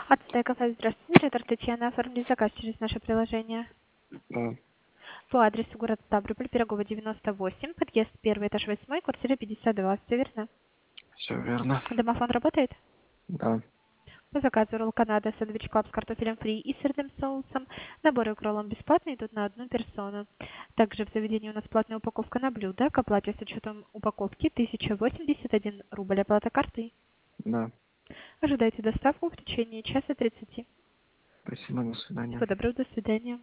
Ацтек кафе, здравствуйте, это Татьяна. Оформить заказ через наше приложение. Да, По адресу город Ставрополь, Пирогова, 98, подъезд 1, этаж 8, квартира 52. Все верно? все верно. Домофон работает? Да, По заказу ролл Канада, сэндвич клаб с картофелем фри и сырным соусом. Наборы к роллам бесплатные, идут на одну персону. Также в заведении у нас платная упаковка на блюдо. К оплате с учетом упаковки 1081 рубль. Оплата картой. да. Ожидайте доставку в течение часа 30. Спасибо, до свидания. Всего доброго, до свидания.